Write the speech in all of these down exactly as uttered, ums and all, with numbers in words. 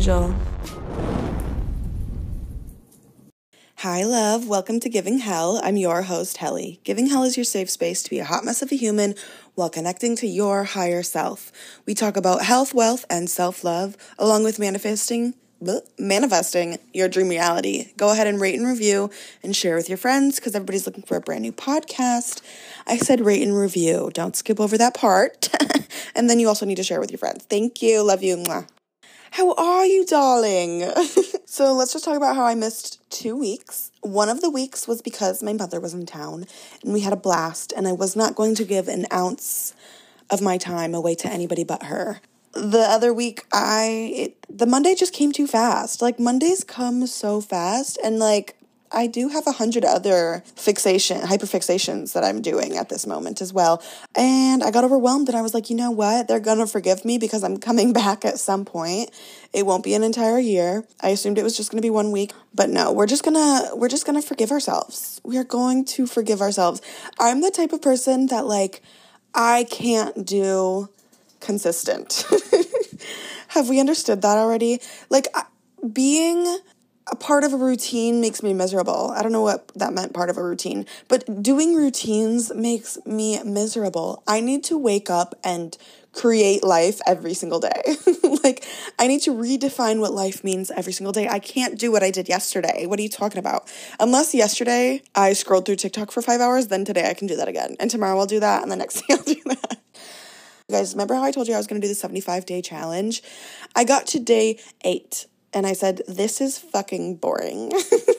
Angel. Hi, love. Welcome to Giving Hell. I'm your host, Helly. Giving Hell is your safe space to be a hot mess of a human while connecting to your higher self. We talk about health, wealth, and self-love, along with manifesting, bleh, manifesting your dream reality. Go ahead and rate and review and share with your friends because everybody's looking for a brand new podcast. I said rate and review. Don't skip over that part. And then you also need to share with your friends. Thank you. Love you. Mwah. How are you, darling? So let's just talk about how I missed two weeks. One of the weeks was because my mother was in town and we had a blast, and I was not going to give an ounce of my time away to anybody but her. The other week, I it, the Monday just came too fast. Like, Mondays come so fast, and like, I do have a hundred other fixation, hyperfixations that I'm doing at this moment as well. And I got overwhelmed and I was like, you know what? They're going to forgive me because I'm coming back at some point. It won't be an entire year. I assumed it was just going to be one week, but no, we're just going to, we're just going to forgive ourselves. We are going to forgive ourselves. I'm the type of person that, like, I can't do consistent. Have we understood that already? Like, being a part of a routine makes me miserable. I don't know what that meant, part of a routine, but doing routines makes me miserable. I need to wake up and create life every single day. Like, I need to redefine what life means every single day. I can't do what I did yesterday. What are you talking about? Unless yesterday I scrolled through TikTok for five hours, then today I can do that again. And tomorrow I'll do that, and the next day I'll do that. You guys, remember how I told you I was going to do the seventy-five day challenge? I got to day eight. And I said, this is fucking boring.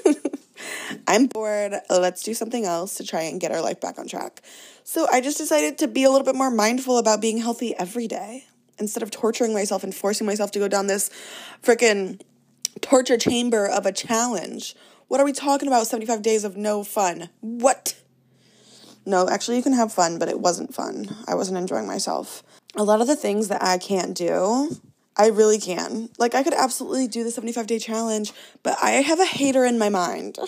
I'm bored. Let's do something else to try and get our life back on track. So I just decided to be a little bit more mindful about being healthy every day instead of torturing myself and forcing myself to go down this freaking torture chamber of a challenge. What are we talking about? seventy-five days of no fun. What? No, actually you can have fun, but it wasn't fun. I wasn't enjoying myself. A lot of the things that I can't do, I really can. Like, I could absolutely do the seventy-five day challenge, but I have a hater in my mind.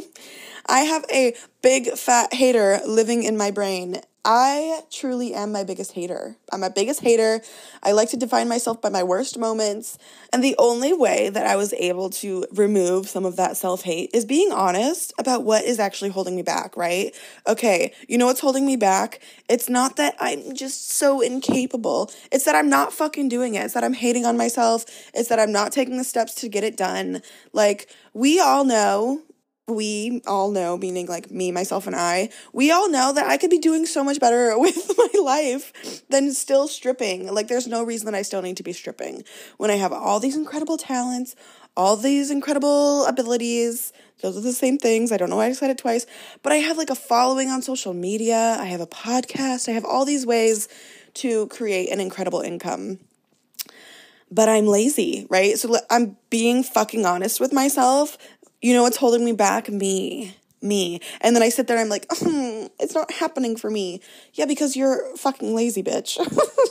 I have a big fat hater living in my brain. I truly am my biggest hater. I'm my biggest hater. I like to define myself by my worst moments. And the only way that I was able to remove some of that self-hate is being honest about what is actually holding me back, right? Okay, you know what's holding me back? It's not that I'm just so incapable. It's that I'm not fucking doing it. It's that I'm hating on myself. It's that I'm not taking the steps to get it done. Like, we all know... We all know, meaning like me, myself, and I, we all know that I could be doing so much better with my life than still stripping. Like, there's no reason that I still need to be stripping when I have all these incredible talents, all these incredible abilities. Those are the same things. I don't know why I said it twice, but I have like a following on social media. I have a podcast. I have all these ways to create an incredible income. But I'm lazy, right? So I'm being fucking honest with myself. You know what's holding me back? Me. Me. And then I sit there and I'm like, oh, it's not happening for me. Yeah, because you're fucking lazy, bitch.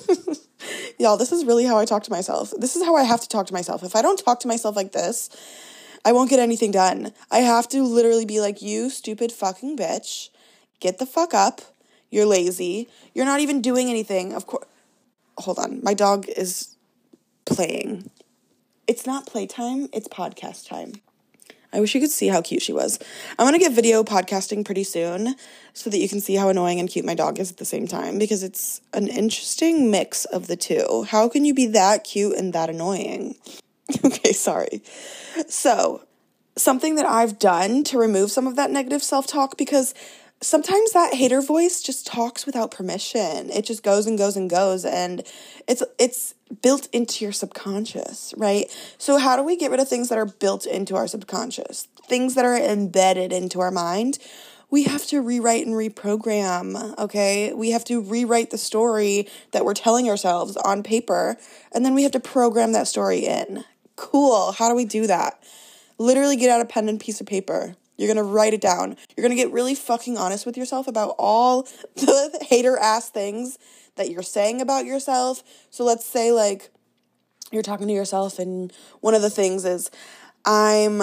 Y'all, this is really how I talk to myself. This is how I have to talk to myself. If I don't talk to myself like this, I won't get anything done. I have to literally be like, you stupid fucking bitch. Get the fuck up. You're lazy. You're not even doing anything. Of course. Hold on. My dog is playing. It's not playtime. It's podcast time. I wish you could see how cute she was. I'm going to get video podcasting pretty soon so that you can see how annoying and cute my dog is at the same time, because it's an interesting mix of the two. How can you be that cute and that annoying? Okay, sorry. So, something that I've done to remove some of that negative self-talk, because sometimes that hater voice just talks without permission. It just goes and goes and goes, and it's it's built into your subconscious, right? So how do we get rid of things that are built into our subconscious? Things that are embedded into our mind? We have to rewrite and reprogram, okay? We have to rewrite the story that we're telling ourselves on paper, and then we have to program that story in. Cool. How do we do that? Literally get out a pen and piece of paper. You're going to write it down. You're going to get really fucking honest with yourself about all the hater-ass things that you're saying about yourself. So let's say, like, you're talking to yourself and one of the things is, I'm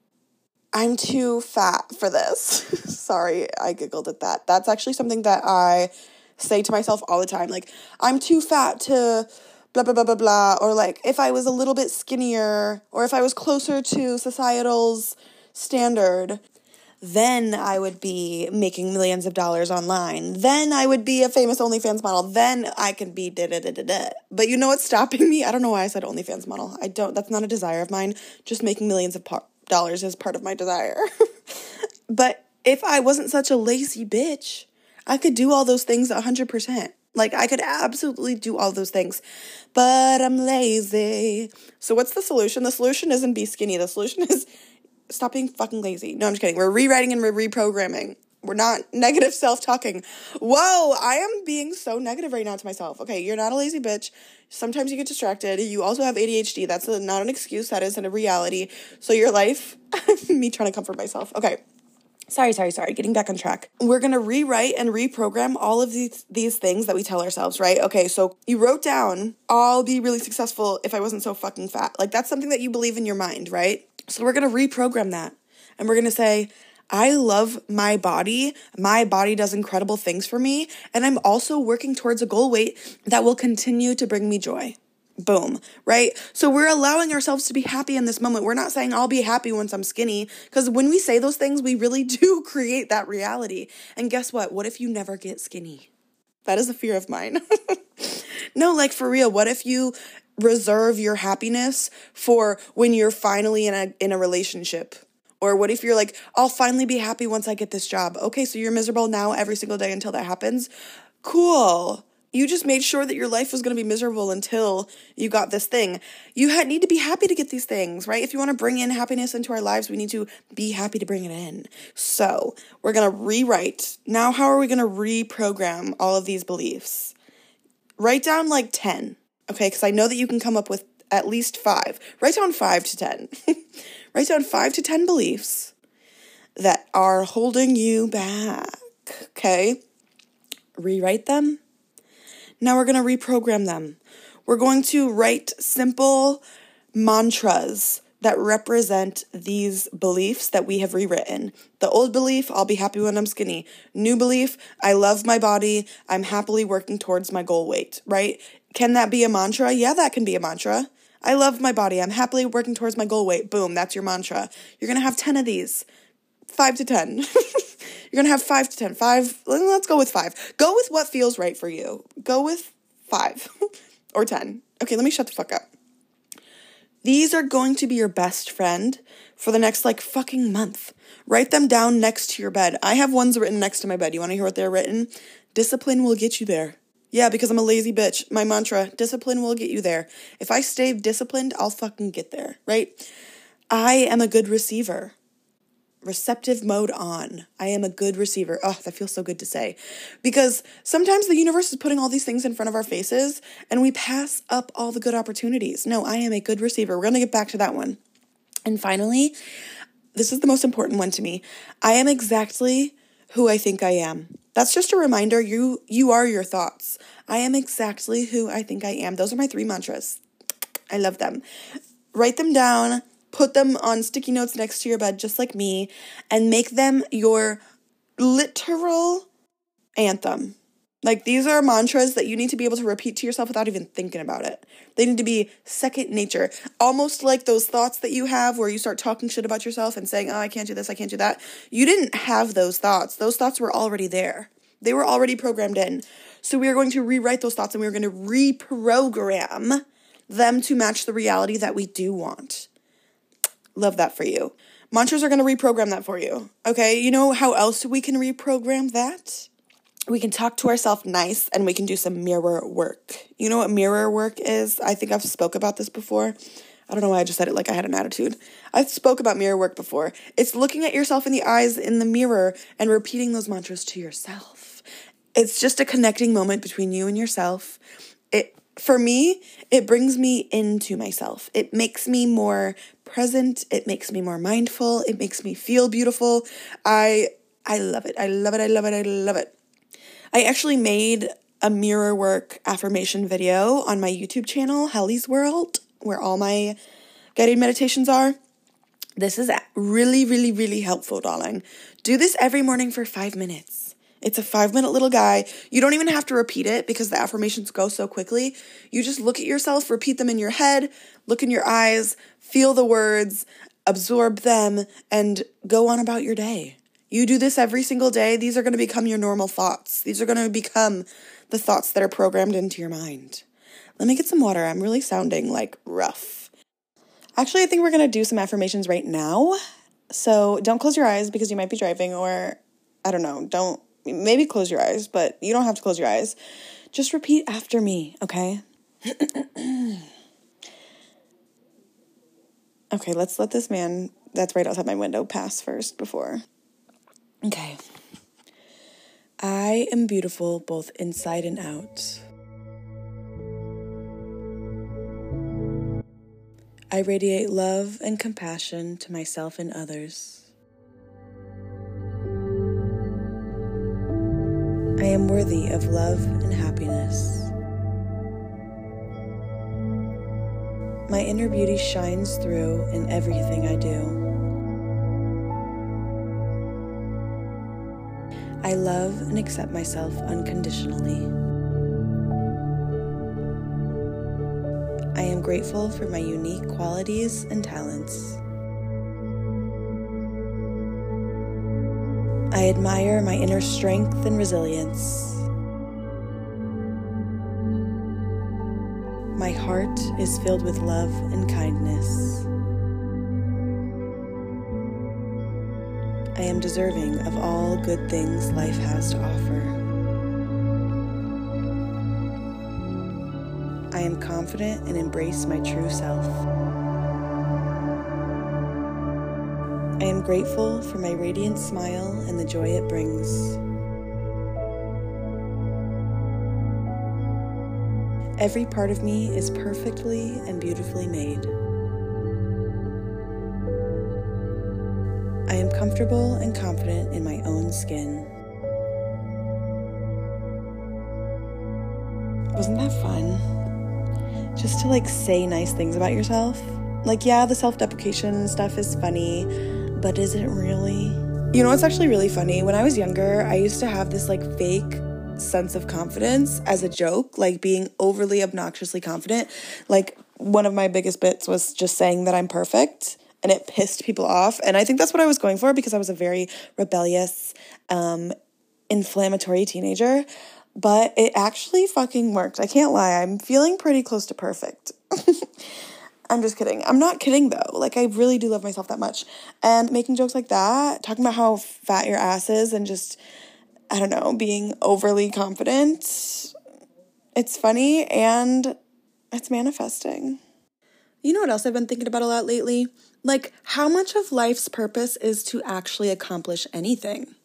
I'm too fat for this. Sorry, I giggled at that. That's actually something that I say to myself all the time. Like, I'm too fat to blah, blah, blah, blah, blah. Or like if I was a little bit skinnier or if I was closer to societal's standard, then I would be making millions of dollars online. Then I would be a famous OnlyFans model. Then I could be da da da da da. But you know what's stopping me? I don't know why I said OnlyFans model. I don't, that's not a desire of mine. Just making millions of par- dollars is part of my desire. But if I wasn't such a lazy bitch, I could do all those things one hundred percent. Like, I could absolutely do all those things, but I'm lazy. So what's the solution? The solution isn't be skinny. The solution is stop being fucking lazy. No, I'm just kidding. We're rewriting and we're reprogramming. We're not negative self-talking. Whoa, I am being so negative right now to myself. Okay, you're not a lazy bitch. Sometimes you get distracted. You also have A D H D. That's a, not an excuse. That is a reality. So your life, me trying to comfort myself. Okay. Sorry, sorry, sorry. Getting back on track. We're going to rewrite and reprogram all of these these things that we tell ourselves, right? Okay, so you wrote down, I'll be really successful if I wasn't so fucking fat. Like, that's something that you believe in your mind, right? So we're going to reprogram that. And we're going to say, I love my body. My body does incredible things for me. And I'm also working towards a goal weight that will continue to bring me joy. Boom, right? So we're allowing ourselves to be happy in this moment. We're not saying I'll be happy once I'm skinny, because when we say those things, we really do create that reality. And guess what? What if you never get skinny? That is a fear of mine. No, like for real, what if you reserve your happiness for when you're finally in a in a relationship? Or what if you're like, I'll finally be happy once I get this job. Okay, so you're miserable now every single day until that happens. Cool. You just made sure that your life was going to be miserable until you got this thing. You ha- need to be happy to get these things, right? If you want to bring in happiness into our lives, we need to be happy to bring it in. So we're going to rewrite. Now, how are we going to reprogram all of these beliefs? Write down like ten, okay? Because I know that you can come up with at least five. Write down five to ten. Write down five to ten beliefs that are holding you back, okay? Rewrite them. Now we're going to reprogram them. We're going to write simple mantras that represent these beliefs that we have rewritten. The old belief, I'll be happy when I'm skinny. New belief, I love my body. I'm happily working towards my goal weight, right? Can that be a mantra? Yeah, that can be a mantra. I love my body. I'm happily working towards my goal weight. Boom, that's your mantra. You're going to have ten of these. Five to ten. You're going to have five to ten. Five, let's go with five. Go with what feels right for you. Go with five or ten. Okay, let me shut the fuck up. These are going to be your best friend for the next, like, fucking month. Write them down next to your bed. I have ones written next to my bed. You want to hear what they're written? Discipline will get you there. Yeah, because I'm a lazy bitch. My mantra, discipline will get you there. If I stay disciplined, I'll fucking get there, right? I am a good receiver. Receptive mode on. I am a good receiver. Oh, that feels so good to say. Because sometimes the universe is putting all these things in front of our faces and we pass up all the good opportunities. No, I am a good receiver. We're going to get back to that one. And finally, this is the most important one to me. I am exactly who I think I am. That's just a reminder. You, you are your thoughts. I am exactly who I think I am. Those are my three mantras. I love them. Write them down. Put them on sticky notes next to your bed, just like me, and make them your literal anthem. Like, these are mantras that you need to be able to repeat to yourself without even thinking about it. They need to be second nature. Almost like those thoughts that you have where you start talking shit about yourself and saying, oh, I can't do this, I can't do that. You didn't have those thoughts. Those thoughts were already there. They were already programmed in. So we are going to rewrite those thoughts and we are going to reprogram them to match the reality that we do want. Love that for you. Mantras are going to reprogram that for you. Okay, you know how else we can reprogram that? We can talk to ourselves nice and we can do some mirror work. You know what mirror work is? I think I've spoke about this before. I don't know why I just said it like I had an attitude. I've spoke about mirror work before. It's looking at yourself in the eyes in the mirror and repeating those mantras to yourself. It's just a connecting moment between you and yourself. It For me, it brings me into myself. It makes me more present. It makes me more mindful. It makes me feel beautiful. I I love it. I love it. I love it. I love it. I actually made a mirror work affirmation video on my YouTube channel, Helly's World, where all my guided meditations are. This is really, really, really helpful, darling. Do this every morning for five minutes. It's a five minute little guy. You don't even have to repeat it because the affirmations go so quickly. You just look at yourself, repeat them in your head, look in your eyes, feel the words, absorb them, and go on about your day. You do this every single day. These are going to become your normal thoughts. These are going to become the thoughts that are programmed into your mind. Let me get some water. I'm really sounding like rough. Actually, I think we're going to do some affirmations right now. So don't close your eyes because you might be driving, or I don't know, don't, maybe close your eyes, but you don't have to close your eyes. Just repeat after me, okay? Okay, let's let this man that's right outside my window pass first before. Okay. I am beautiful both inside and out. I radiate love and compassion to myself and others. I am worthy of love and happiness. My inner beauty shines through in everything I do. I love and accept myself unconditionally. I am grateful for my unique qualities and talents. I admire my inner strength and resilience. My heart is filled with love and kindness. I am deserving of all good things life has to offer. I am confident and embrace my true self. I am grateful for my radiant smile and the joy it brings. Every part of me is perfectly and beautifully made. I am comfortable and confident in my own skin. Wasn't that fun? Just to like say nice things about yourself. Like, yeah, the self-deprecation stuff is funny, but is it really? You know what's actually really funny? When I was younger, I used to have this like fake sense of confidence as a joke, like being overly obnoxiously confident. Like one of my biggest bits was just saying that I'm perfect, and it pissed people off. And I think that's what I was going for because I was a very rebellious, um, inflammatory teenager. But it actually fucking worked. I can't lie. I'm feeling pretty close to perfect. I'm just kidding. I'm not kidding though. Like, I really do love myself that much. And making jokes like that, talking about how fat your ass is and just, I don't know, being overly confident, it's funny and it's manifesting. You know what else I've been thinking about a lot lately? Like, how much of life's purpose is to actually accomplish anything?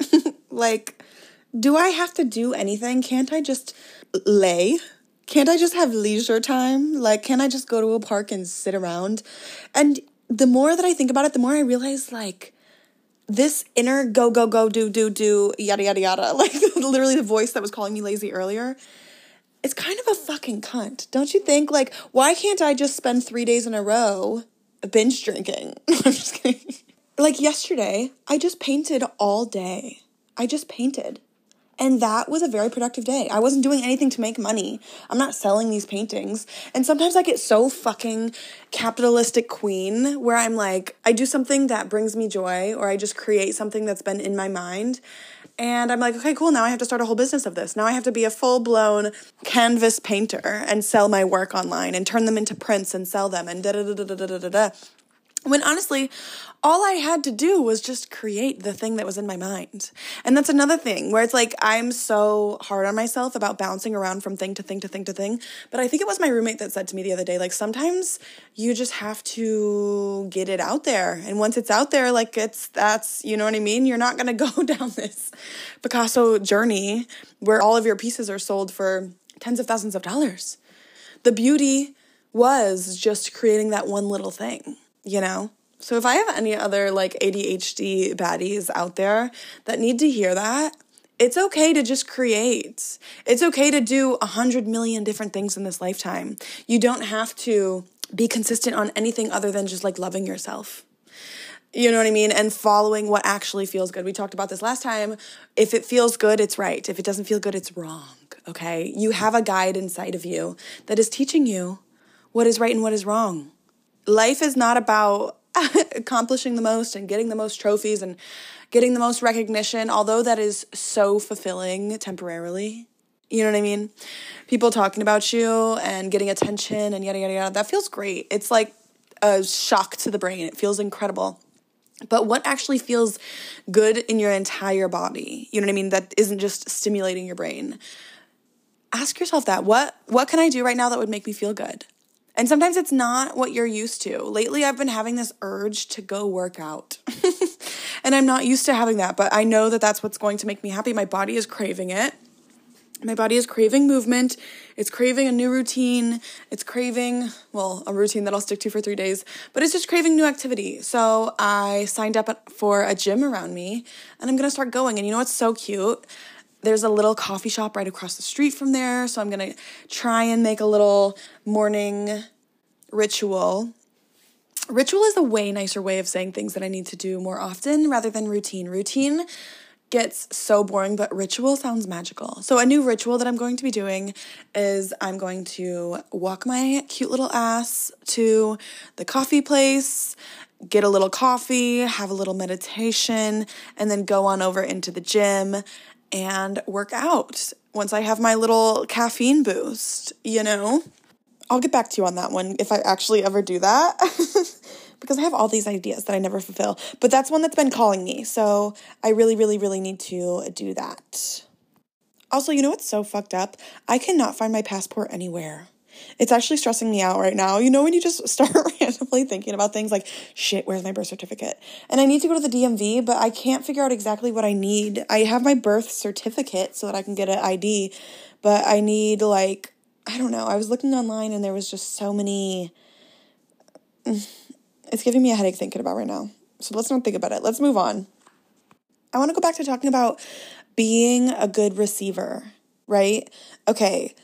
Like, do I have to do anything? Can't I just lay? Can't I just have leisure time? Like, can't I just go to a park and sit around? And the more that I think about it, the more I realize, like, this inner go, go, go, do, do, do, yada, yada, yada, like literally the voice that was calling me lazy earlier, it's kind of a fucking cunt. Don't you think? Like, why can't I just spend three days in a row binge drinking? I'm just kidding. Like yesterday, I just painted all day. I just painted. And that was a very productive day. I wasn't doing anything to make money. I'm not selling these paintings. And sometimes I get so fucking capitalistic queen where I'm like, I do something that brings me joy, or I just create something that's been in my mind. And I'm like, okay, cool, now I have to start a whole business of this. Now I have to be a full-blown canvas painter and sell my work online and turn them into prints and sell them and da-da-da-da-da-da-da-da. When honestly, all I had to do was just create the thing that was in my mind. And that's another thing where it's like I'm so hard on myself about bouncing around from thing to thing to thing to thing. But I think it was my roommate that said to me the other day, like, sometimes you just have to get it out there. And once it's out there, like, it's, that's, you know what I mean? You're not going to go down this Picasso journey where all of your pieces are sold for tens of thousands of dollars. The beauty was just creating that one little thing. You know? So if I have any other like A D H D baddies out there that need to hear that, it's okay to just create. It's okay to do a hundred million different things in this lifetime. You don't have to be consistent on anything other than just like loving yourself. You know what I mean? And following what actually feels good. We talked about this last time. If it feels good, it's right. If it doesn't feel good, it's wrong. Okay? You have a guide inside of you that is teaching you what is right and what is wrong. Life is not about accomplishing the most and getting the most trophies and getting the most recognition, although that is so fulfilling temporarily. You know what I mean? People talking about you and getting attention and yada, yada, yada. That feels great. It's like a shock to the brain. It feels incredible. But what actually feels good in your entire body? You know what I mean? That isn't just stimulating your brain. Ask yourself that. What what can I do right now that would make me feel good? And sometimes it's not what you're used to. Lately, I've been having this urge to go work out. And I'm not used to having that, but I know that that's what's going to make me happy. My body is craving it. My body is craving movement. It's craving a new routine. It's craving, well, a routine that I'll stick to for three days, but it's just craving new activity. So I signed up for a gym around me and I'm going to start going. And you know what's so cute? There's a little coffee shop right across the street from there. So I'm going to try and make a little morning ritual. Ritual is a way nicer way of saying things that I need to do more often rather than routine. Routine gets so boring, but ritual sounds magical. So a new ritual that I'm going to be doing is I'm going to walk my cute little ass to the coffee place, get a little coffee, have a little meditation, and then go on over into the gym and work out once I have my little caffeine boost, you know? I'll get back to you on that one if I actually ever do that. Because I have all these ideas that I never fulfill. But that's one that's been calling me. So I really, really, really need to do that. Also, you know what's so fucked up? I cannot find my passport anywhere. It's actually stressing me out right now. You know when you just start randomly thinking about things like, shit, where's my birth certificate? And I need to go to the D M V, but I can't figure out exactly what I need. I have my birth certificate so that I can get an I D. But I need like, I don't know. I was looking online and there was just so many... It's giving me a headache thinking about right now. So let's not think about it. Let's move on. I want to go back to talking about being a good receiver, right? Okay.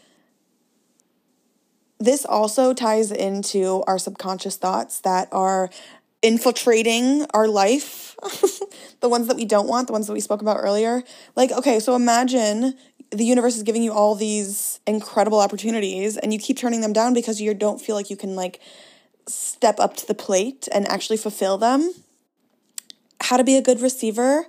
This also ties into our subconscious thoughts that are infiltrating our life. The ones that we don't want, the ones that we spoke about earlier. Like, okay, so imagine the universe is giving you all these incredible opportunities and you keep turning them down because you don't feel like you can like step up to the plate and actually fulfill them. How to be a good receiver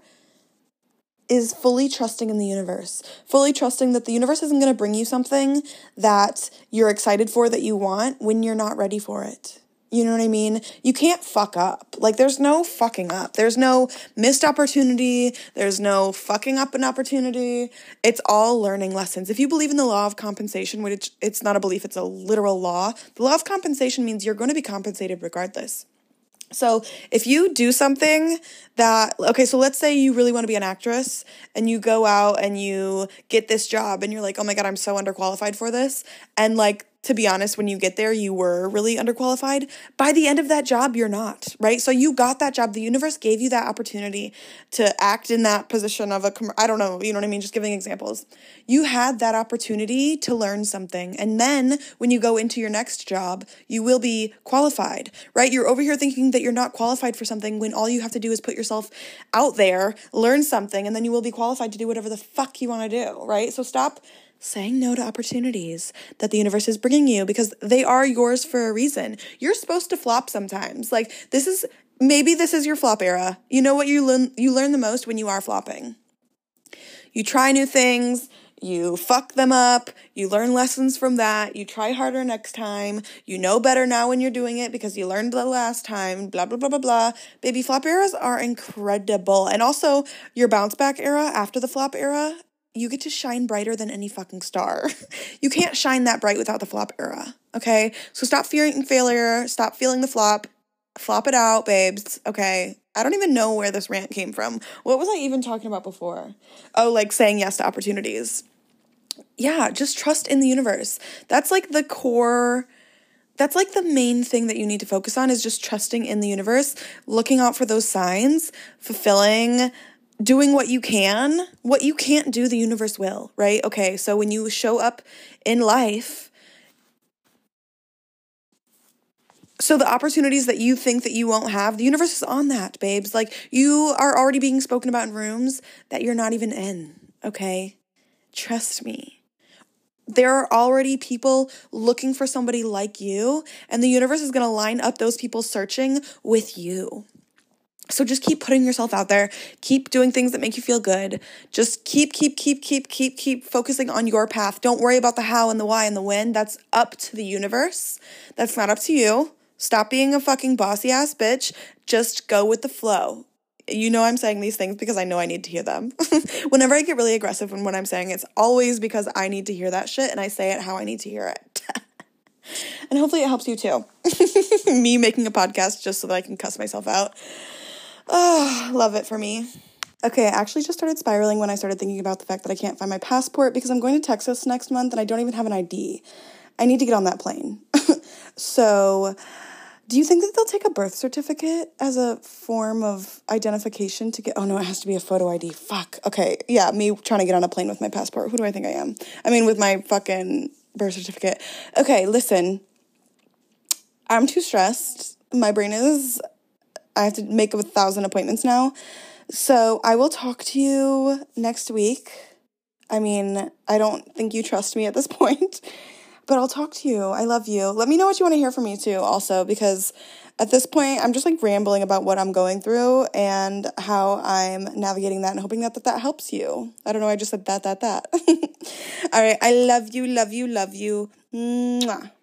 is fully trusting in the universe, fully trusting that the universe isn't going to bring you something that you're excited for, that you want, when you're not ready for it. You know what I mean? You can't fuck up. Like, there's no fucking up. There's no missed opportunity. There's no fucking up an opportunity. It's all learning lessons. If you believe in the law of compensation, which it's not a belief, it's a literal law, the law of compensation means you're going to be compensated regardless. So if you do something that, okay, so let's say you really want to be an actress and you go out and you get this job and you're like, oh my God, I'm so underqualified for this. And like, to be honest, when you get there, you were really underqualified. By the end of that job, you're not, right? So you got that job. The universe gave you that opportunity to act in that position of a, com- I don't know, you know what I mean? Just giving examples. You had that opportunity to learn something. And then when you go into your next job, you will be qualified, right? You're over here thinking that you're not qualified for something when all you have to do is put yourself out there, learn something, and then you will be qualified to do whatever the fuck you want to do, right? So stop saying no to opportunities that the universe is bringing you because they are yours for a reason. You're supposed to flop sometimes. Like this is, maybe this is your flop era. You know what you learn, you learn the most when you are flopping. You try new things, you fuck them up, you learn lessons from that, you try harder next time, you know better now when you're doing it because you learned the last time, blah, blah, blah, blah, blah. Baby, flop eras are incredible. And also your bounce back era after the flop era, you get to shine brighter than any fucking star. You can't shine that bright without the flop era, okay? So stop fearing failure, stop feeling the flop, flop it out, babes, okay? I don't even know where this rant came from. What was I even talking about before? Oh, like saying yes to opportunities. Yeah, just trust in the universe. That's like the core, that's like the main thing that you need to focus on is just trusting in the universe, looking out for those signs, fulfilling, doing what you can. What you can't do, the universe will, right? Okay, so when you show up in life, So the opportunities that you think that you won't have, the universe is on that, babes. Like, you are already being spoken about in rooms that you're not even in, okay? Trust me. There are already people looking for somebody like you, and the universe is going to line up those people searching with you. So just keep putting yourself out there. Keep doing things that make you feel good. Just keep, keep, keep, keep, keep, keep focusing on your path. Don't worry about the how and the why and the when. That's up to the universe. That's not up to you. Stop being a fucking bossy ass bitch. Just go with the flow. You know I'm saying these things because I know I need to hear them. Whenever I get really aggressive in what I'm saying, it's always because I need to hear that shit and I say it how I need to hear it. And hopefully it helps you too. Me making a podcast just so that I can cuss myself out. Oh, love it for me. Okay, I actually just started spiraling when I started thinking about the fact that I can't find my passport because I'm going to Texas next month and I don't even have an I D. I need to get on that plane. So, do you think that they'll take a birth certificate as a form of identification to get... Oh, no, it has to be a photo I D. Fuck. Okay, yeah, me trying to get on a plane with my passport. Who do I think I am? I mean, with my fucking birth certificate. Okay, listen. I'm too stressed. My brain is... I have to make a thousand appointments now. So I will talk to you next week. I mean, I don't think you trust me at this point, but I'll talk to you. I love you. Let me know what you want to hear from me too also, because at this point I'm just like rambling about what I'm going through and how I'm navigating that and hoping that that, that helps you. I don't know. I just said that, that, that. All right. I love you, love you, love you. Mwah.